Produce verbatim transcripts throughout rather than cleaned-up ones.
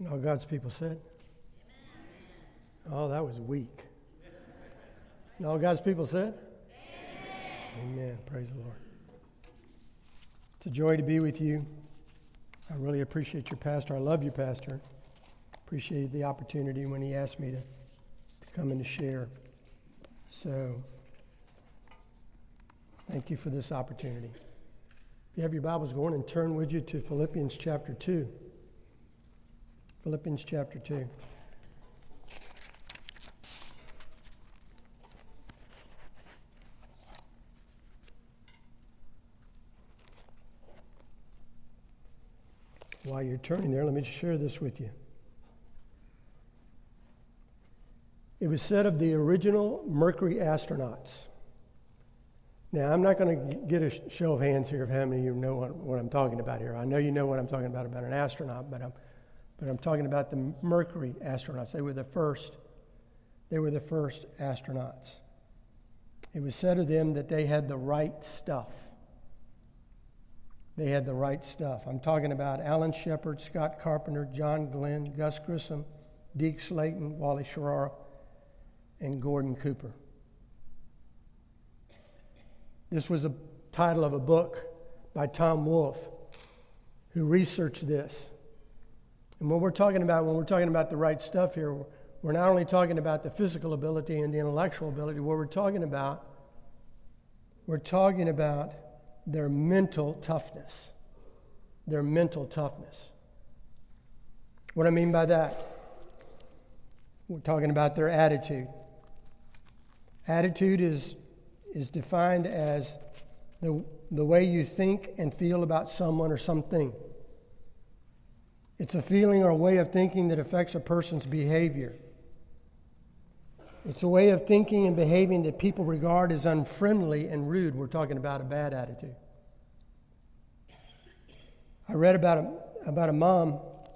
And all God's people said? Oh, that was weak. And all God's people said? Amen. Amen. Praise the Lord. It's a joy to be with you. I really appreciate your pastor. I love your pastor. Appreciated the opportunity when he asked me to, to come and to share. So, thank you for this opportunity. If you have your Bibles going, and turn with you to Philippians chapter two. Philippians chapter two. While you're turning there, let me share this with you. It was said of the original Mercury astronauts. Now, I'm not going to get a show of hands here of how many of you know what, what I'm talking about here. I know you know what I'm talking about, about an astronaut, but I'm, but I'm talking about the Mercury astronauts. They were the first, they were the first astronauts. It was said of them that they had the right stuff. They had the right stuff. I'm talking about Alan Shepard, Scott Carpenter, John Glenn, Gus Grissom, Deke Slayton, Wally Schirra, and Gordon Cooper. This was a title of a book by Tom Wolfe, who researched this. And when we're talking about when we're talking about the right stuff here, we're not only talking about the physical ability and the intellectual ability. What we're talking about, we're talking about their mental toughness. Their mental toughness. What I mean by that, we're talking about their attitude. Attitude is is defined as the, the way you think and feel about someone or something. It's a feeling or a way of thinking that affects a person's behavior. It's a way of thinking and behaving that people regard as unfriendly and rude. We're talking about a bad attitude. I read about a, about a mom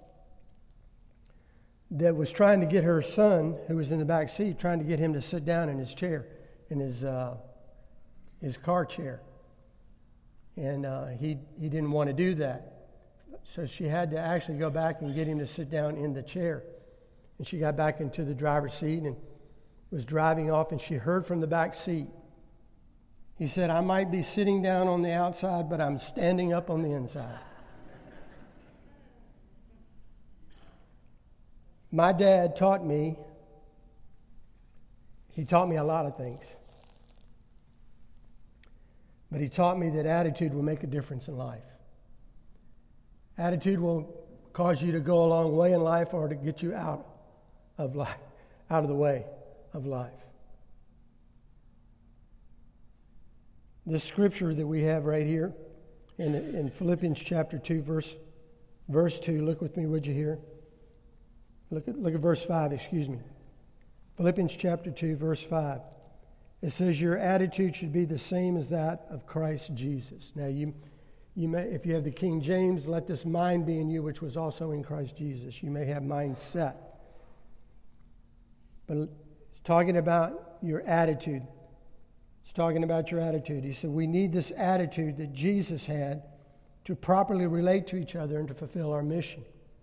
that was trying to get her son, who was in the back seat, trying to get him to sit down in his chair, in his uh, his car chair. And uh, he he didn't want to do that. So she had to actually go back and get him to sit down in the chair. And she got back into the driver's seat and was driving off, and she heard from the back seat. He said, "I might be sitting down on the outside, but I'm standing up on the inside." My dad taught me, he taught me a lot of things. But he taught me that attitude will make a difference in life. Attitude will cause you to go a long way in life or to get you out of life, out of the way of life. This scripture that we have right here in, in Philippians chapter two, verse, verse two, look with me, would you here? Look at, look at verse five, excuse me. Philippians chapter two, verse five. It says, your attitude should be the same as that of Christ Jesus. Now, you, you may, if you have the King James, let this mind be in you, which was also in Christ Jesus. You may have mindset. But it's talking about your attitude. It's talking about your attitude. He said, we need this attitude that Jesus had to properly relate to each other and to fulfill our mission.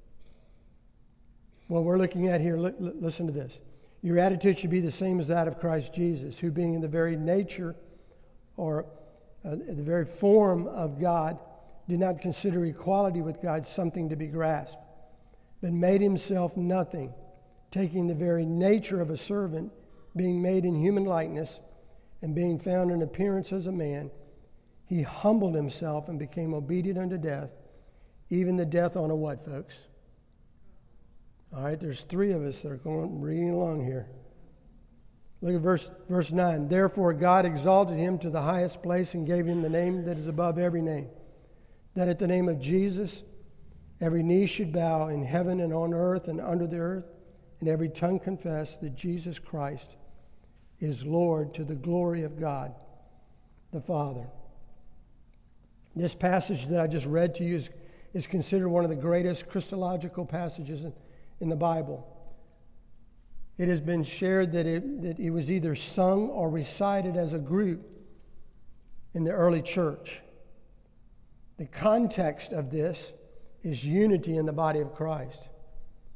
What we're looking at here, li- li- listen to this. Your attitude should be the same as that of Christ Jesus, who being in the very nature or uh, the very form of God, did not consider equality with God something to be grasped, but made himself nothing, taking the very nature of a servant, being made in human likeness, and being found in appearance as a man, he humbled himself and became obedient unto death, even the death on a what, folks? All right, there's three of us that are going reading along here. Look at verse verse nine. Therefore God exalted him to the highest place and gave him the name that is above every name, that at the name of Jesus every knee should bow in heaven and on earth and under the earth, and every tongue confess that Jesus Christ is Lord, to the glory of God the Father. This passage that I just read to you is, is considered one of the greatest Christological passages in in the Bible. It has been shared that it, that it was either sung or recited as a group in the early church. The context of this is unity in the body of Christ.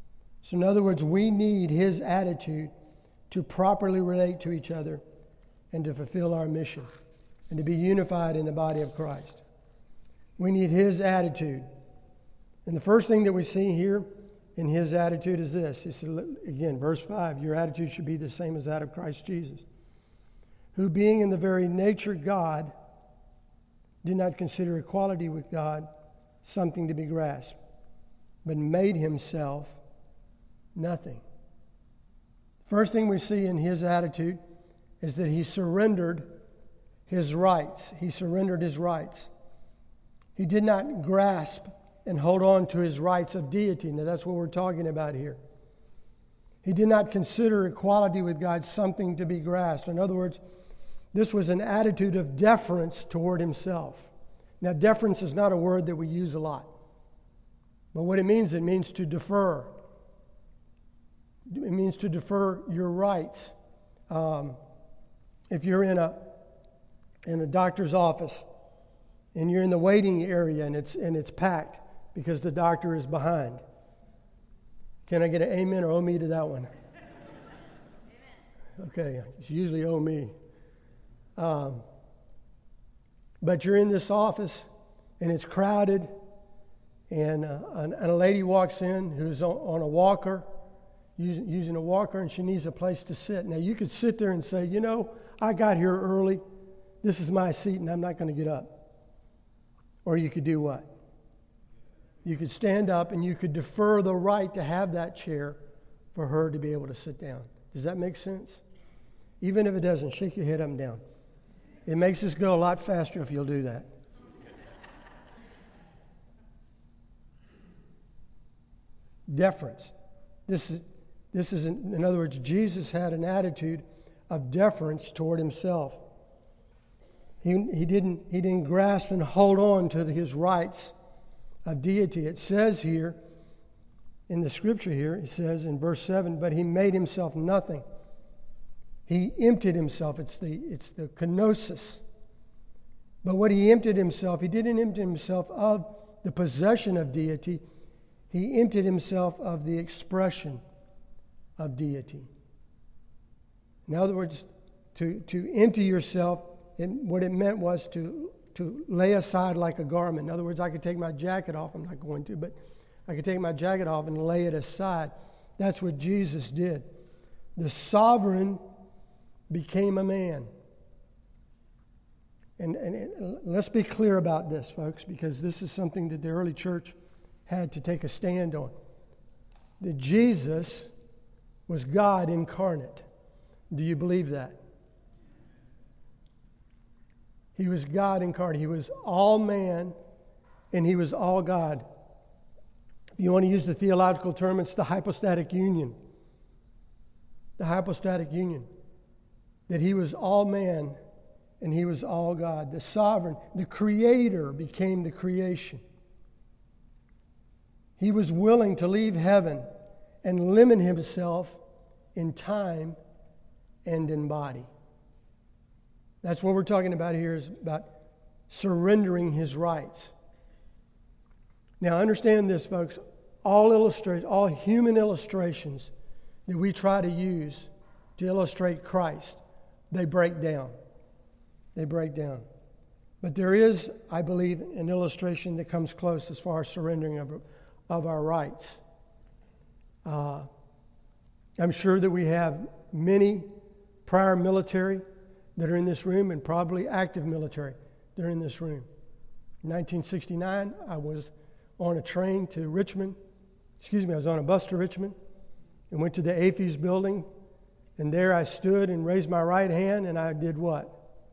So in other words, we need his attitude to properly relate to each other and to fulfill our mission and to be unified in the body of Christ. We need his attitude. And the first thing that we see here in his attitude is this. He said, again, verse five, your attitude should be the same as that of Christ Jesus, who being in the very nature God, did not consider equality with God something to be grasped, but made himself nothing. First thing we see in his attitude is that he surrendered his rights. He surrendered his rights. He did not grasp and hold on to his rights of deity. Now that's what we're talking about here. He did not consider equality with God something to be grasped. In other words, this was an attitude of deference toward himself. Now, deference is not a word that we use a lot. But what it means, it means to defer. It means to defer your rights. Um, if you're in a in a doctor's office and you're in the waiting area and it's and it's packed because the doctor is behind, can I get an amen or oh me to that one? Okay, it's usually oh me. Um, but you're in this office and it's crowded, and, uh, and a lady walks in who's on, on a walker, using, using a walker, and she needs a place to sit. Now you could sit there and say, you know, I got here early. This is my seat and I'm not going to get up. Or you could do what? You could stand up and you could defer the right to have that chair for her to be able to sit down. Does that make sense? Even if it doesn't, shake your head up and down. It makes us go a lot faster if you'll do that. Deference. This is, this is in, in other words, Jesus had an attitude of deference toward himself. He, he, didn't, he didn't grasp and hold on to his rights of deity. It says here, in the scripture here, it says in verse seven, but he made himself nothing. He emptied himself. It's the it's the kenosis. But what he emptied himself, he didn't empty himself of the possession of deity. He emptied himself of the expression of deity. In other words, to, to empty yourself, and what it meant was to, to lay aside like a garment. In other words, I could take my jacket off. I'm not going to, but I could take my jacket off and lay it aside. That's what Jesus did. The sovereign became a man. And, and, and let's be clear about this, folks, because this is something that the early church had to take a stand on. That Jesus was God incarnate. Do you believe that? He was God incarnate. He was all man and he was all God. If you want to use the theological term, it's the hypostatic union. The hypostatic union. That he was all man and he was all God. The sovereign, the creator became the creation. He was willing to leave heaven and limit himself in time and in body. That's what we're talking about here, is about surrendering his rights. Now understand this, folks. All illustrations, all human illustrations that we try to use to illustrate Christ, they break down. They break down. But there is, I believe, an illustration that comes close as far as surrendering of, of our rights. Uh, I'm sure that we have many prior military that are in this room, and probably active military that are in this room. In nineteen sixty-nine, I was on a train to Richmond. Excuse me, I was on a bus to Richmond and went to the A F E's building. And there I stood and raised my right hand, and I did what?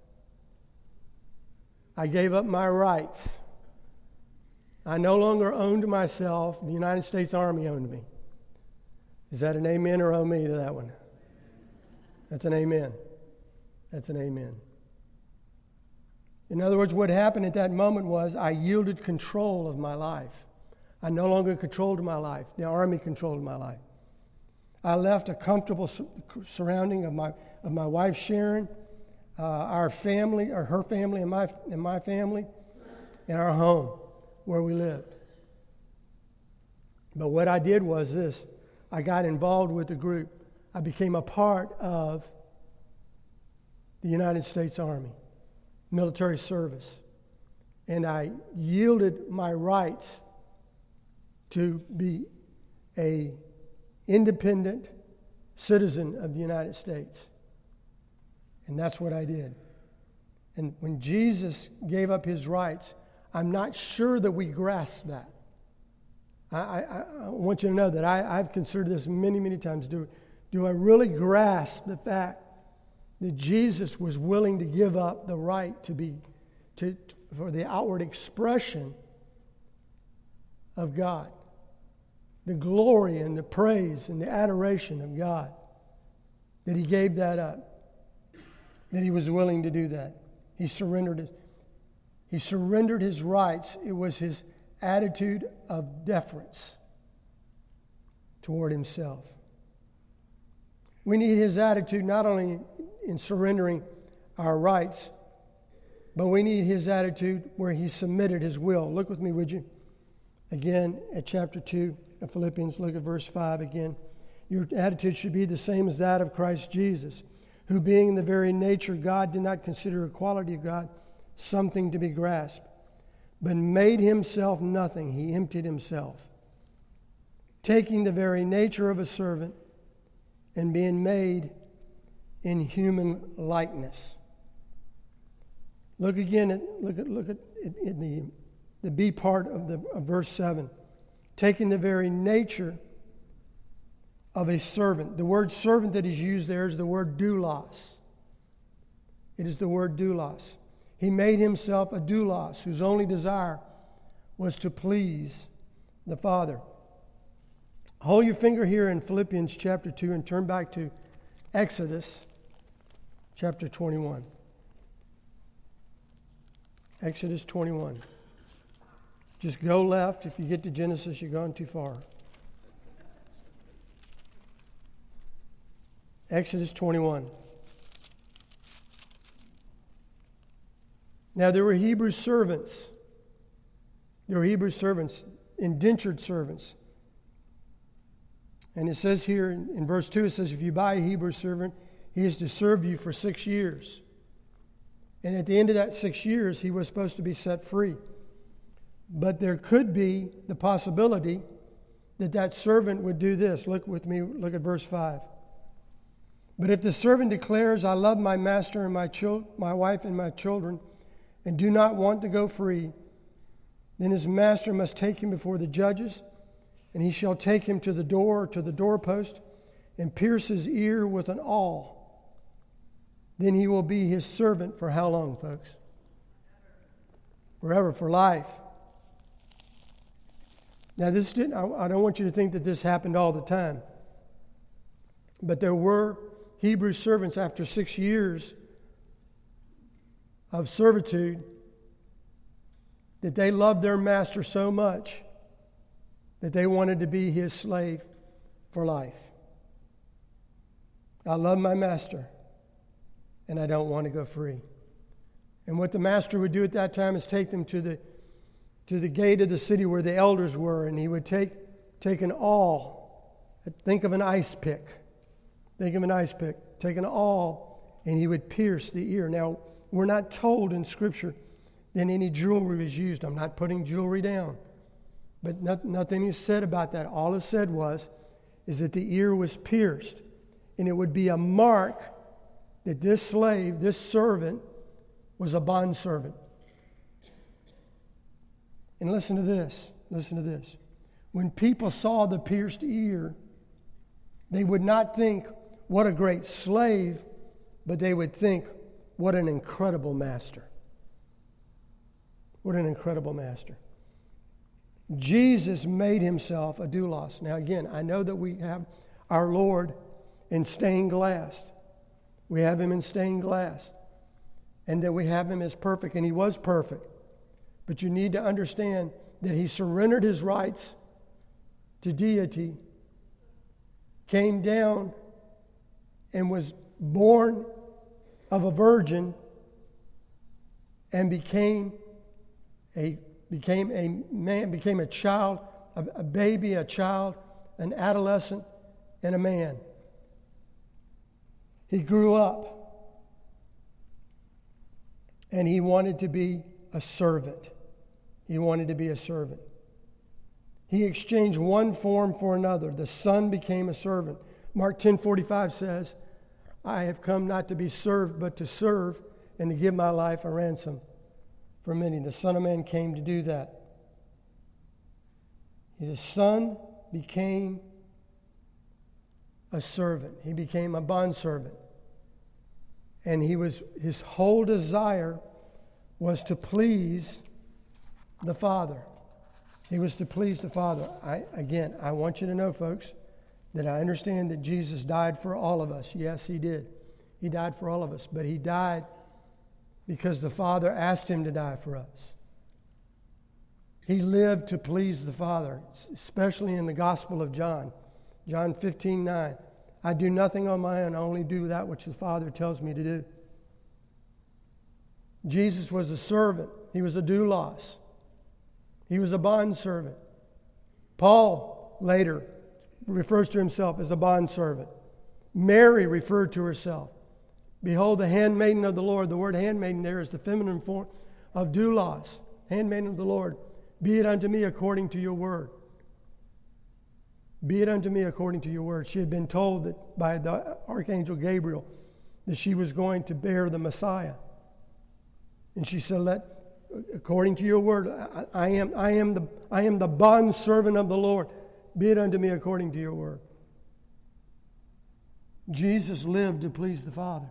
I gave up my rights. I no longer owned myself. The United States Army owned me. Is that an amen or oh me to that one? That's an amen. That's an amen. In other words, what happened at that moment was I yielded control of my life. I no longer controlled my life. The Army controlled my life. I left a comfortable surrounding of my of my wife Sharon, uh, our family, or her family, and my and my family, and our home where we lived. But what I did was this: I got involved with the group. I became a part of the United States Army, military service. And I yielded my rights to be a independent citizen of the United States. And that's what I did. And when Jesus gave up his rights, I'm not sure that we grasp that. I, I, I want you to know that I, I've considered this many, many times. Do, do I really grasp the fact that Jesus was willing to give up the right to be, to, for the outward expression of God? The glory and the praise and the adoration of God. That he gave that up. That he was willing to do that. He surrendered his, he surrendered his rights. It was his attitude of deference toward himself. We need his attitude not only in surrendering our rights, but we need his attitude where he submitted his will. Look with me, would you? Again, at chapter two of Philippians, look at verse five again. Your attitude should be the same as that of Christ Jesus, who being in the very nature God did not consider equality of God something to be grasped, but made himself nothing. He emptied himself, taking the very nature of a servant and being made in human likeness. Look again at look at look at in the the B part of the of verse seven, taking the very nature of a servant. The word servant that is used there is the word doulos. It is the word doulos. He made himself a doulos whose only desire was to please the Father. Hold your finger here in Philippians chapter two and turn back to Exodus chapter twenty-one. Exodus twenty-one. Just go left. If you get to Genesis, you're going too far. Exodus twenty-one. Now there were Hebrew servants. There were Hebrew servants, indentured servants. And it says here in, in verse two, it says, if you buy a Hebrew servant, he is to serve you for six years. And at the end of that six years, he was supposed to be set free. But there could be the possibility that that servant would do this. Look with me, look at verse five. But if the servant declares, I love my master and my chil- my wife and my children, and do not want to go free, then his master must take him before the judges, and he shall take him to the door, to the doorpost, and pierce his ear with an awl. Then he will be his servant for how long, folks? Forever, for life. Now, this didn't. I, I don't want you to think that this happened all the time. But there were Hebrew servants after six years of servitude that they loved their master so much that they wanted to be his slave for life. I love my master, and I don't want to go free. And what the master would do at that time is take them to the to the gate of the city where the elders were, and he would take take an awl. Think of an ice pick. Think of an ice pick. Take an awl, and he would pierce the ear. Now, we're not told in Scripture that any jewelry was used. I'm not putting jewelry down. But not, nothing is said about that. All is said was, is that the ear was pierced. And it would be a mark that this slave, this servant, was a bondservant. And listen to this. Listen to this. When people saw the pierced ear, they would not think, what a great slave, but they would think, what an incredible master. What an incredible master. Jesus made himself a doulos. Now again, I know that we have our Lord in stained glass. We have him in stained glass. And that we have him as perfect, and he was perfect. But you need to understand that he surrendered his rights to deity, came down and was born of a virgin, and became a became a man, became a child, a, a baby, a child, an adolescent, and a man. He grew up, and he wanted to be a servant. He wanted to be a servant. He exchanged one form for another. The Son became a servant. Mark ten forty-five says, I have come not to be served, but to serve and to give my life a ransom for many. The Son of Man came to do that. His Son became a servant. He became a bondservant. And he was his whole desire was to please the Father. He was to please the Father. I, again, I want you to know, folks, that I understand that Jesus died for all of us. Yes, he did. He died for all of us. But he died because the Father asked him to die for us. He lived to please the Father, especially in the Gospel of John. John fifteen nine. I do nothing on my own. I only do that which the Father tells me to do. Jesus was a servant. He was a doulos. He was a bondservant. Paul later refers to himself as a bondservant. Mary referred to herself. Behold, the handmaiden of the Lord. The word handmaiden there is the feminine form of doulos. Handmaiden of the Lord. Be it unto me according to your word. Be it unto me according to your word. She had been told that by the archangel Gabriel that she was going to bear the Messiah. And she said, let, according to your word, I, I am, I am the, I am the bondservant of the Lord. Be it unto me according to your word. Jesus lived to please the Father.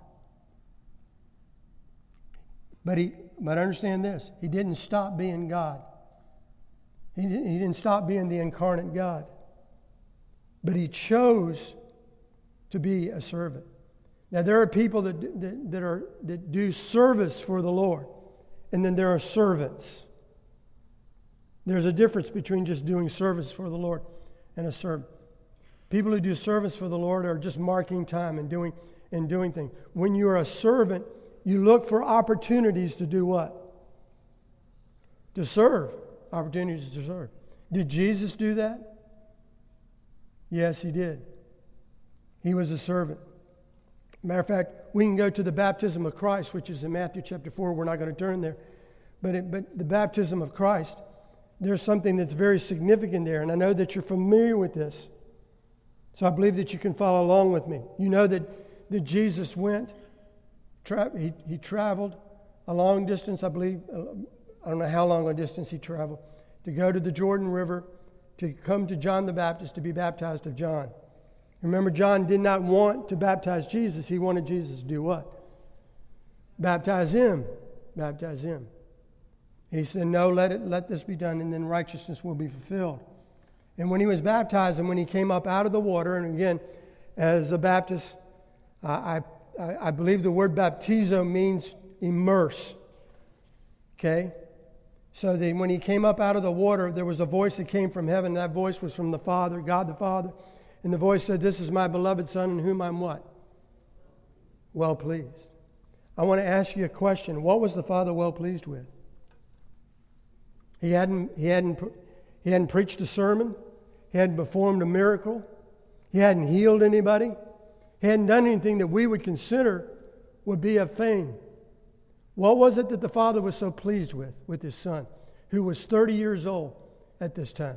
But he, but understand this, he didn't stop being God. He didn't, he didn't stop being the incarnate God. But he chose to be a servant. Now there are people that, that, that, are, that do service for the Lord. And then there are servants. There's a difference between just doing service for the Lord and a servant. People who do service for the Lord are just marking time and doing and doing things. When you're a servant, you look for opportunities to do what? To serve. Opportunities to serve. Did Jesus do that? Yes, he did. He was a servant. Matter of fact, we can go to the baptism of Christ, which is in Matthew chapter four. We're not going to turn there. But, it, but the baptism of Christ, there's something that's very significant there. And I know that you're familiar with this. So I believe that you can follow along with me. You know that, that Jesus went, tra- he, he traveled a long distance, I believe. Uh, I don't know how long a distance he traveled, to go to the Jordan River, to come to John the Baptist, to be baptized of John. Remember, John did not want to baptize Jesus. He wanted Jesus to do what? Baptize him. Baptize him. He said, no, let it, let this be done, and then righteousness will be fulfilled. And when he was baptized, and when he came up out of the water, and again, as a Baptist, I, I, I believe the word baptizo means immerse. Okay? So that when he came up out of the water, there was a voice that came from heaven. That voice was from the Father, God the Father. And the voice said, this is my beloved Son in whom I'm what? Well pleased. I want to ask you a question. What was the Father well pleased with? He hadn't, he hadn't, he hadn't preached a sermon. He hadn't performed a miracle. He hadn't healed anybody. He hadn't done anything that we would consider would be a thing. What was it that the Father was so pleased with, with his Son, who was thirty years old at this time?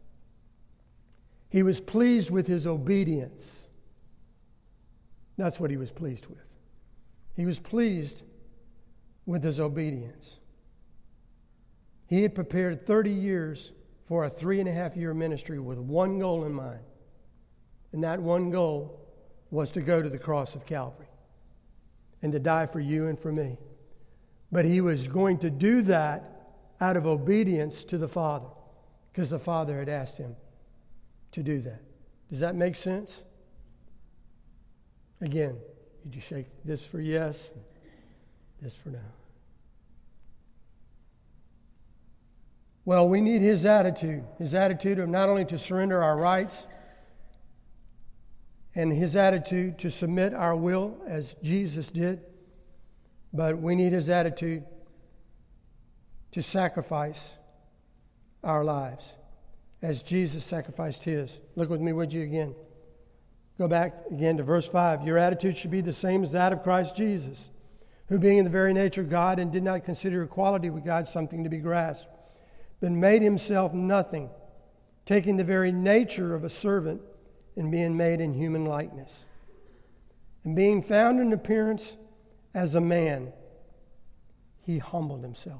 He was pleased with his obedience. That's what he was pleased with. He was pleased with his obedience. He had prepared thirty years for a three and a half year ministry with one goal in mind. And that one goal was to go to the cross of Calvary and to die for you and for me. But he was going to do that out of obedience to the Father, because the Father had asked him to do that. Does that make sense? Again, did you shake this for yes, this for no? Well, we need his attitude, his attitude of not only to surrender our rights, and his attitude to submit our will as Jesus did, but we need his attitude to sacrifice our lives as Jesus sacrificed his. Look with me, would you, again? Go back again to verse five. Your attitude should be the same as that of Christ Jesus, who being in the very nature of God and did not consider equality with God something to be grasped, but made himself nothing, taking the very nature of a servant and being made in human likeness. And being found in appearance as a man, he humbled himself.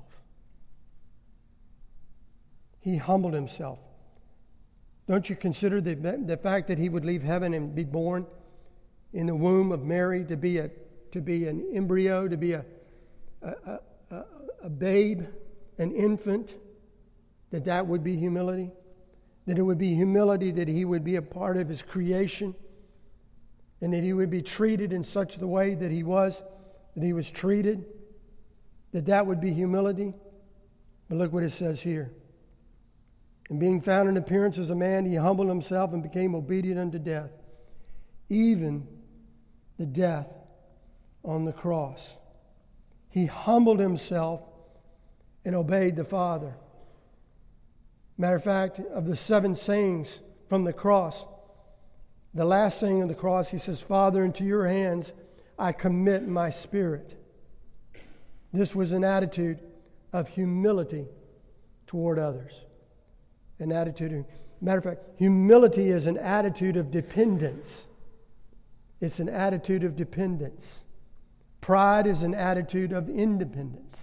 He humbled himself. Don't you consider the, the fact that he would leave heaven and be born in the womb of Mary to be a to be an embryo, to be a a, a, a babe, an infant, that that would be humility? That it would be humility that he would be a part of his creation, and that he would be treated in such the way that he was, that he was treated, that that would be humility? But look what it says here. And being found in appearance as a man, he humbled himself and became obedient unto death, even the death on the cross. He humbled himself and obeyed the Father. Matter of fact, of the seven sayings from the cross, the last saying of the cross, he says, Father, into your hands I commit my spirit. This was an attitude of humility toward others. An attitude of, matter of fact, humility is an attitude of dependence. It's an attitude of dependence. Pride is an attitude of independence.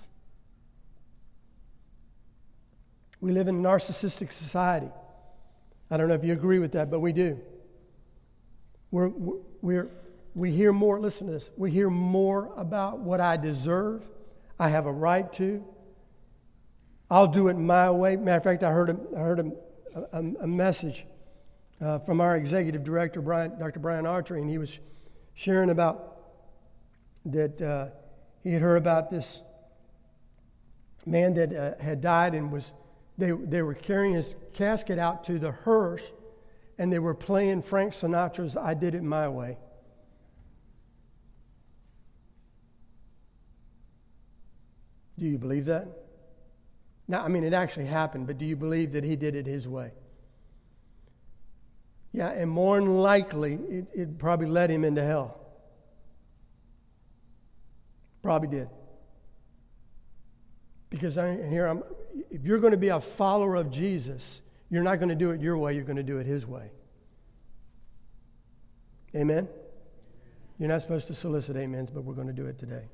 We live in a narcissistic society. I don't know if you agree with that, but we do. We're, we're, we hear more, listen to this, we hear more about what I deserve, I have a right to. I'll do it my way. Matter of fact, I heard a, I heard a, a, a message uh, from our executive director, Brian, Doctor Brian Archery, and he was sharing about that uh, he had heard about this man that uh, had died and was they they were carrying his casket out to the hearse, and they were playing Frank Sinatra's "I Did It My Way." Do you believe that? Now, I mean, it actually happened, but do you believe that he did it his way? Yeah, and more than likely, it, it probably led him into hell. Probably did. Because I, here, I'm, if you're going to be a follower of Jesus, you're not going to do it your way, you're going to do it his way. Amen? You're not supposed to solicit amens, but we're going to do it today.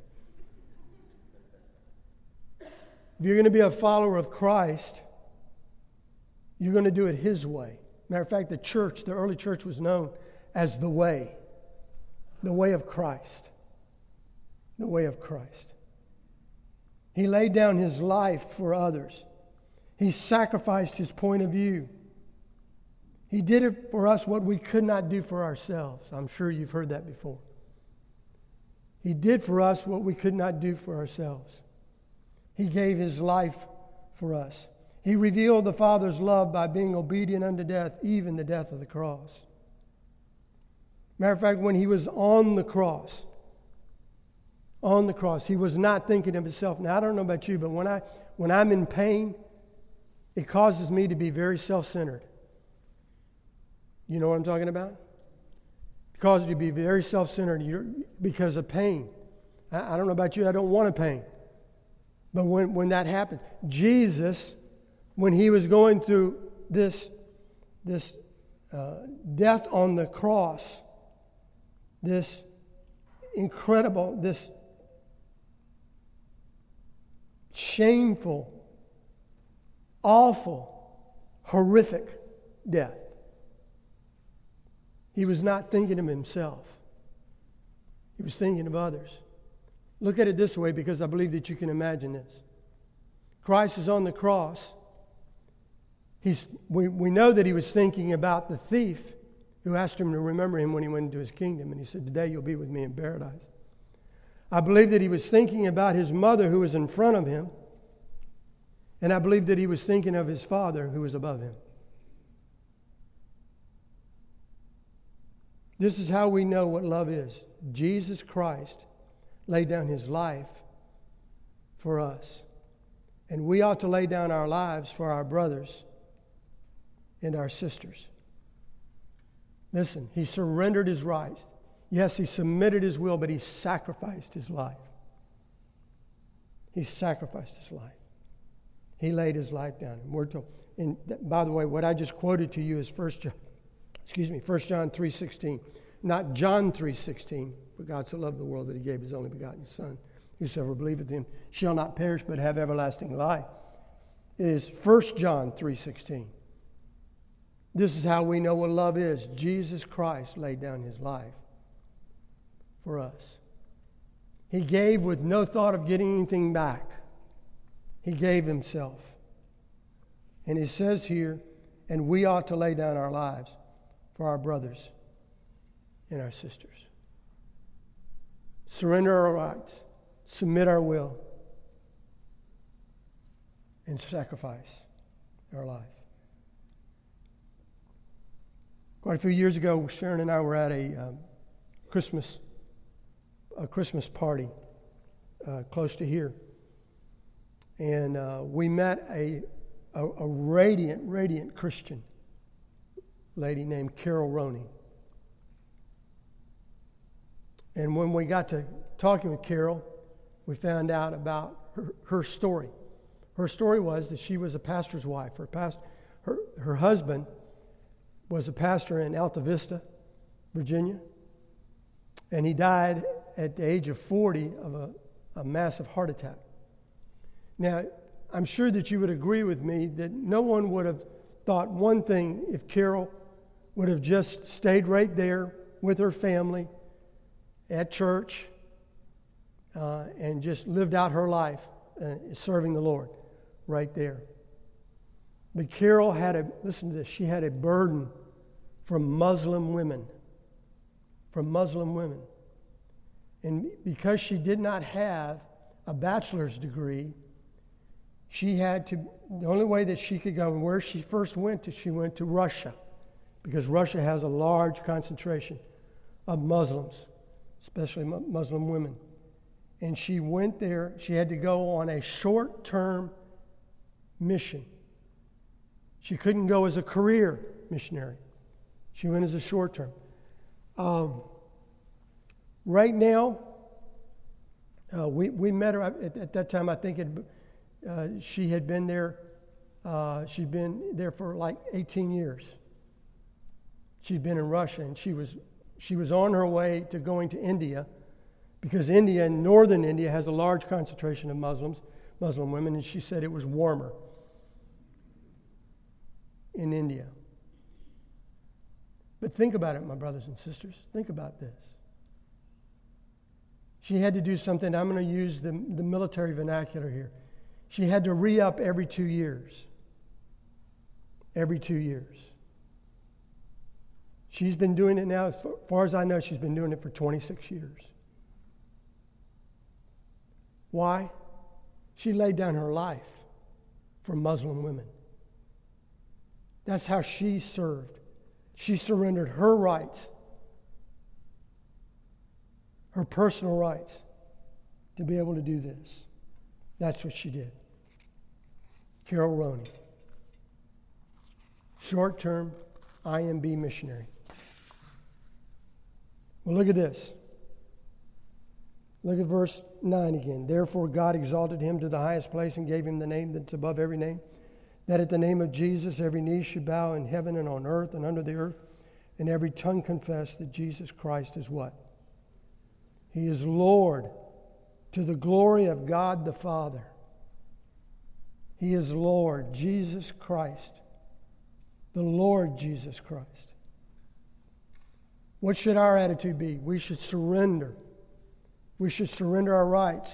If you're going to be a follower of Christ, you're going to do it his way. Matter of fact, the church, the early church was known as the way. The way of Christ. The way of Christ. He laid down his life for others. He sacrificed his point of view. He did it for us what we could not do for ourselves. I'm sure you've heard that before. He did for us what we could not do for ourselves. He gave his life for us. He revealed the Father's love by being obedient unto death, even the death of the cross. Matter of fact, when he was on the cross, on the cross, he was not thinking of himself. Now, I don't know about you, but when, I, when I'm in pain, it causes me to be very self-centered. You know what I'm talking about? It causes you to be very self-centered You're, because of pain. I, I don't know about you, I don't want a pain. But when, when that happened, Jesus, when he was going through this, this uh, death on the cross, this incredible, this shameful, awful, horrific death, he was not thinking of himself. He was thinking of others. Look at it this way, because I believe that you can imagine this. Christ is on the cross. He's, we, we know that he was thinking about the thief who asked him to remember him when he went into his kingdom. And he said, today you'll be with me in paradise. I believe that he was thinking about his mother who was in front of him. And I believe that he was thinking of his Father who was above him. This is how we know what love is. Jesus Christ laid down his life for us. And we ought to lay down our lives for our brothers and our sisters. Listen, he surrendered his rights. Yes, he submitted his will, but he sacrificed his life. He sacrificed his life. He laid his life down. And we're told, and by the way, what I just quoted to you is First John, excuse me, First John three sixteen, not John three sixteen. For God so loved the world that he gave his only begotten Son. Whosoever believeth in him shall not perish but have everlasting life. It is First John three sixteen. This is how we know what love is. Jesus Christ laid down his life for us. He gave with no thought of getting anything back. He gave himself. And it says here, and we ought to lay down our lives for our brothers and our sisters. Surrender our rights, submit our will, and sacrifice our life. Quite a few years ago, Sharon and I were at a um, Christmas a Christmas party uh, close to here, and uh, we met a, a a radiant, radiant Christian lady named Carol Roney. And when we got to talking with Carol, we found out about her, her story. Her story was that she was a pastor's wife. Her past, her her husband was a pastor in Alta Vista, Virginia, and he died at the age of forty of a, a massive heart attack. Now, I'm sure that you would agree with me that no one would have thought one thing if Carol would have just stayed right there with her family at church uh, and just lived out her life uh, serving the Lord right there. But Carol had a, listen to this, she had a burden from Muslim women, from Muslim women. And because she did not have a bachelor's degree, she had to, the only way that she could go, and where she first went to, she went to Russia, because Russia has a large concentration of Muslims, especially Muslim women. And she went there, she had to go on a short-term mission. She couldn't go as a career missionary. She went as a short-term. Um, right now, uh, we, we met her at, at that time. I think it, uh, she had been there. Uh, she'd been there for like eighteen years. She'd been in Russia, and she was she was on her way to going to India, because India, northern India, has a large concentration of Muslims, Muslim women, and she said it was warmer in India. But think about it, my brothers and sisters. Think about this. She had to do something. I'm going to use the, the military vernacular here. She had to re-up every two years. Every two years. She's been doing it now, as far as I know, she's been doing it for twenty-six years. Why? She laid down her life for Muslim women. That's how she served. She surrendered her rights, her personal rights, to be able to do this. That's what she did. Carol Roney. Short-term I M B missionary. Well, look at this. Look at verse nine again. Therefore God exalted him to the highest place and gave him the name that's above every name, that at the name of Jesus every knee should bow in heaven and on earth and under the earth, and every tongue confess that Jesus Christ is what? He is Lord, to the glory of God the Father. He is Lord, Jesus Christ, the Lord Jesus Christ. What should our attitude be? We should surrender. We should surrender our rights.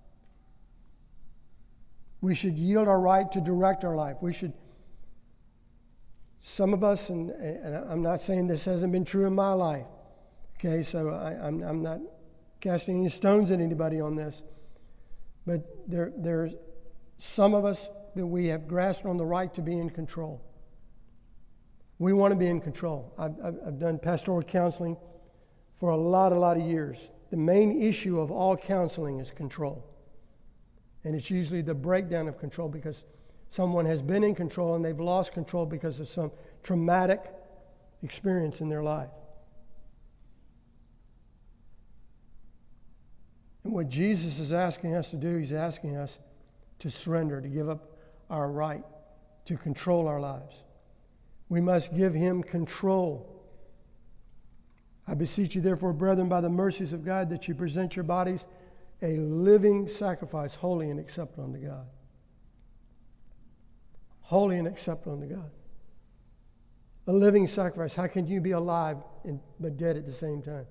We should yield our right to direct our life. We should, some of us, and, and I'm not saying this hasn't been true in my life, okay, so I, I'm, I'm not casting any stones at anybody on this, but there, there's some of us that we have grasped on the right to be in control. We want to be in control. I've, I've, I've done pastoral counseling for a lot, a lot of years. The main issue of all counseling is control. And it's usually the breakdown of control, because someone has been in control and they've lost control because of some traumatic experience in their life. And what Jesus is asking us to do, He's asking us to surrender, to give up our right to control our lives. We must give Him control. I beseech you, therefore, brethren, by the mercies of God, that you present your bodies a living sacrifice, holy and acceptable unto God. Holy and acceptable unto God. A living sacrifice. How can you be alive and, but dead at the same time?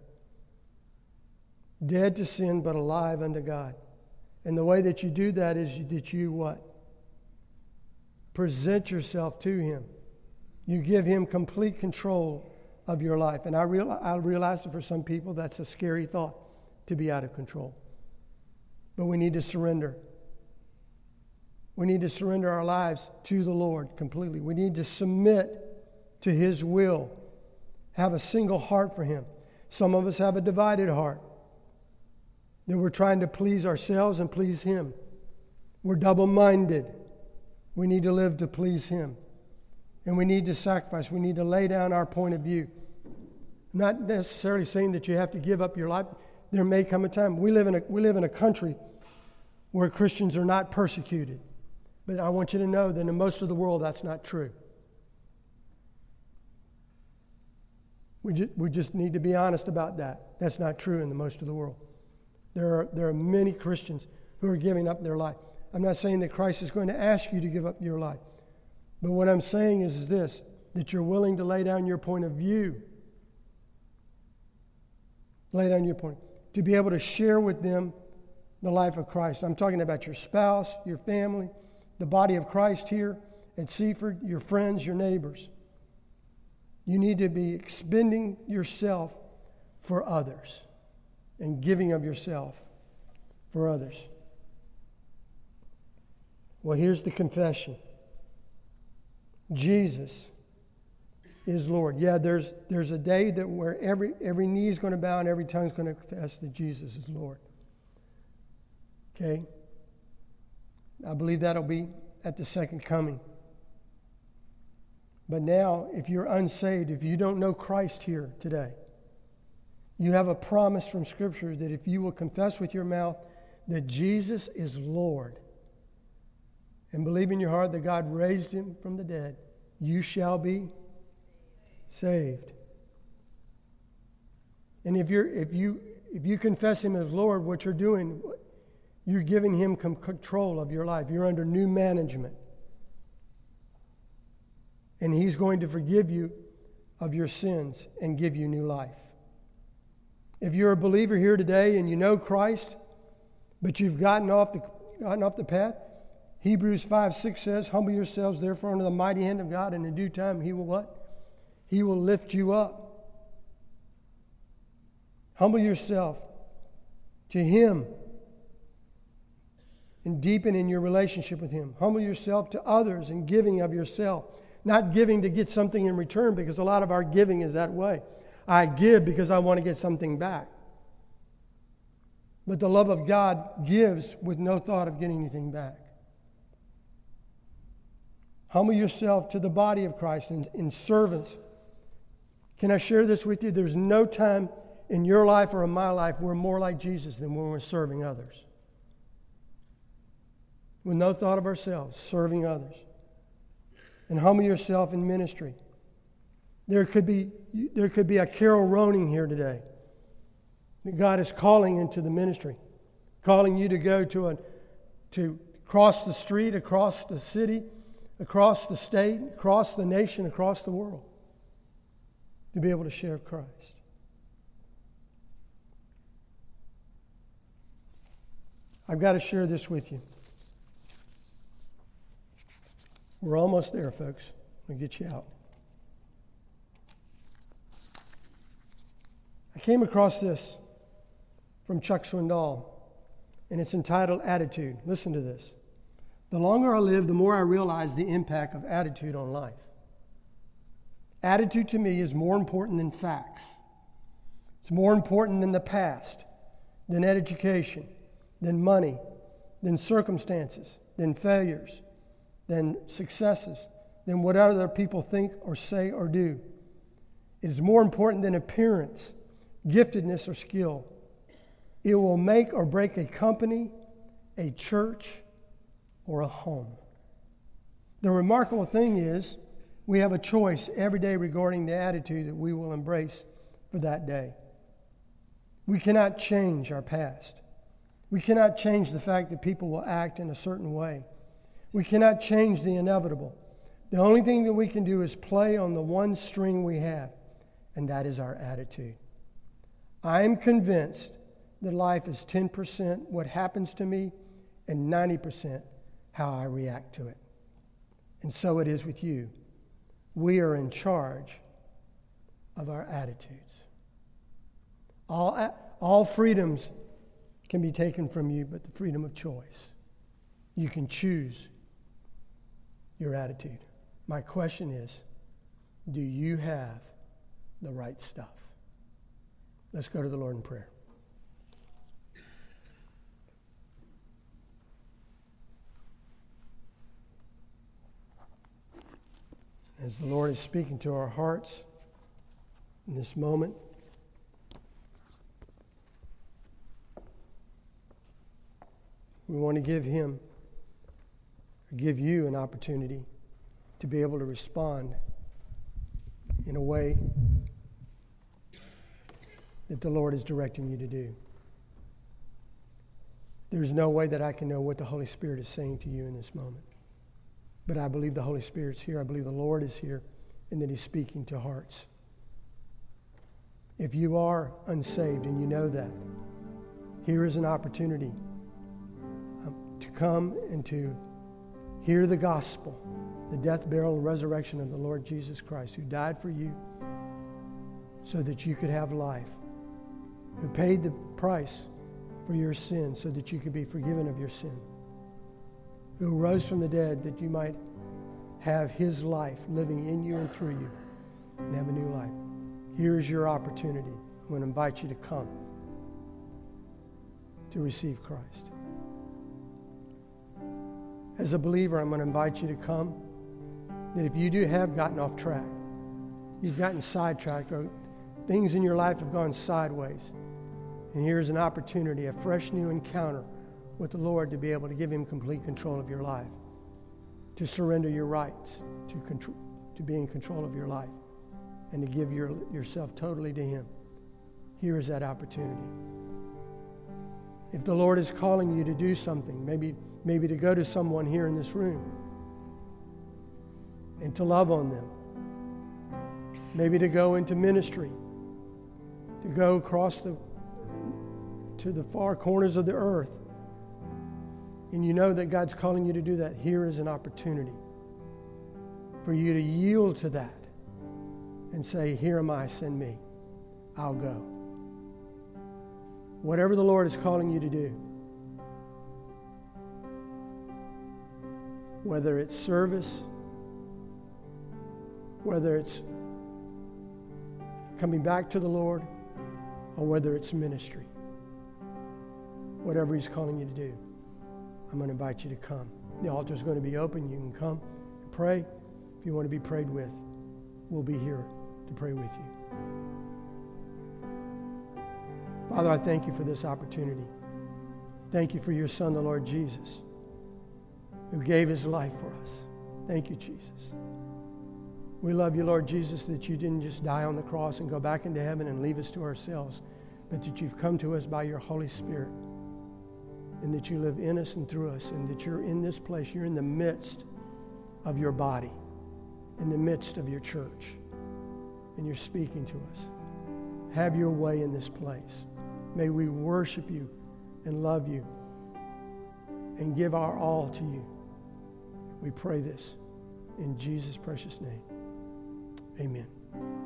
Dead to sin, but alive unto God. And the way that you do that is that you what? Present yourself to Him. You give Him complete control of your life. And I, real, I realize that for some people that's a scary thought, to be out of control. But we need to surrender. We need to surrender our lives to the Lord completely. We need to submit to His will. Have a single heart for Him. Some of us have a divided heart. That we're trying to please ourselves and please Him. We're double-minded. We need to live to please Him. And we need to sacrifice. We need to lay down our point of view. I'm not necessarily saying that you have to give up your life. There may come a time. We live in a, we live in a country where Christians are not persecuted. But I want you to know that in most of the world that's not true. We just, we just need to be honest about that. That's not true in the most of the world. There are, there are many Christians who are giving up their life. I'm not saying that Christ is going to ask you to give up your life. But what I'm saying is this, that you're willing to lay down your point of view. Lay down your point. To be able to share with them the life of Christ. I'm talking about your spouse, your family, the body of Christ here at Seaford, your friends, your neighbors. You need to be expending yourself for others and giving of yourself for others. Well, here's the confession. Jesus is Lord. Yeah, there's there's a day that where every every knee is going to bow and every tongue is going to confess that Jesus is Lord. Okay? I believe that'll be at the second coming. But now, if you're unsaved, if you don't know Christ here today, you have a promise from Scripture that if you will confess with your mouth that Jesus is Lord and believe in your heart that God raised Him from the dead, you shall be saved. And if you're if you if you confess Him as Lord, what you're doing, you're giving Him control of your life. You're under new management. And He's going to forgive you of your sins and give you new life. If you're a believer here today and you know Christ, but you've gotten off the gotten off the path, Hebrews five six says, humble yourselves therefore under the mighty hand of God, and in due time He will what? He will lift you up. Humble yourself to Him and deepen in your relationship with Him. Humble yourself to others in giving of yourself. Not giving to get something in return, because a lot of our giving is that way. I give because I want to get something back. But the love of God gives with no thought of getting anything back. Humble yourself to the body of Christ in, in service. Can I share this with you? There's no time in your life or in my life we're more like Jesus than when we're serving others. With no thought of ourselves, serving others. And humble yourself in ministry. There could be there could be a Carol Roning here today that God is calling into the ministry, calling you to go to a to cross the street, across the city, across the state, across the nation, across the world, to be able to share Christ. I've got to share this with you. We're almost there, folks. We'll get you out. I came across this from Chuck Swindoll, and it's entitled Attitude. Listen to this. The longer I live, the more I realize the impact of attitude on life. Attitude to me is more important than facts. It's more important than the past, than education, than money, than circumstances, than failures, than successes, than what other people think or say or do. It is more important than appearance, giftedness, or skill. It will make or break a company, a church, or a home. The remarkable thing is, we have a choice every day regarding the attitude that we will embrace for that day. We cannot change our past. We cannot change the fact that people will act in a certain way. We cannot change the inevitable. The only thing that we can do is play on the one string we have, and that is our attitude. I am convinced that life is ten percent what happens to me and ninety percent how I react to it. And so it is with you. We are in charge of our attitudes. All, all freedoms can be taken from you, but the freedom of choice. You can choose your attitude. My question is, do you have the right stuff? Let's go to the Lord in prayer. As the Lord is speaking to our hearts in this moment, we want to give Him, or give you an opportunity to be able to respond in a way that the Lord is directing you to do. There's no way that I can know what the Holy Spirit is saying to you in this moment. But I believe the Holy Spirit's here. I believe the Lord is here and that He's speaking to hearts. If you are unsaved and you know that, here is an opportunity um, to come and to hear the gospel, the death, burial, and resurrection of the Lord Jesus Christ, who died for you so that you could have life, who paid the price for your sin so that you could be forgiven of your sin, who rose from the dead that you might have His life living in you and through you and have a new life. Here's your opportunity. I want to invite you to come to receive Christ. As a believer, I'm going to invite you to come, that if you do have gotten off track, you've gotten sidetracked, or things in your life have gone sideways, and here's an opportunity, a fresh new encounter with the Lord to be able to give Him complete control of your life, to surrender your rights, to control, to be in control of your life, and to give your, yourself totally to Him. Here is that opportunity. If the Lord is calling you to do something, maybe, maybe to go to someone here in this room and to love on them, maybe to go into ministry, to go across the to the far corners of the earth, and you know that God's calling you to do that, here is an opportunity for you to yield to that and say, here am I, send me. I'll go. Whatever the Lord is calling you to do, whether it's service, whether it's coming back to the Lord, or whether it's ministry, whatever He's calling you to do, I'm going to invite you to come. The altar's going to be open. You can come and pray. If you want to be prayed with, we'll be here to pray with you. Father, I thank you for this opportunity. Thank you for your Son, the Lord Jesus, who gave His life for us. Thank you, Jesus. We love you, Lord Jesus, that you didn't just die on the cross and go back into heaven and leave us to ourselves, but that you've come to us by your Holy Spirit, and that you live in us and through us, and that you're in this place. You're in the midst of your body, in the midst of your church, and you're speaking to us. Have your way in this place. May we worship you and love you and give our all to you. We pray this in Jesus' precious name. Amen.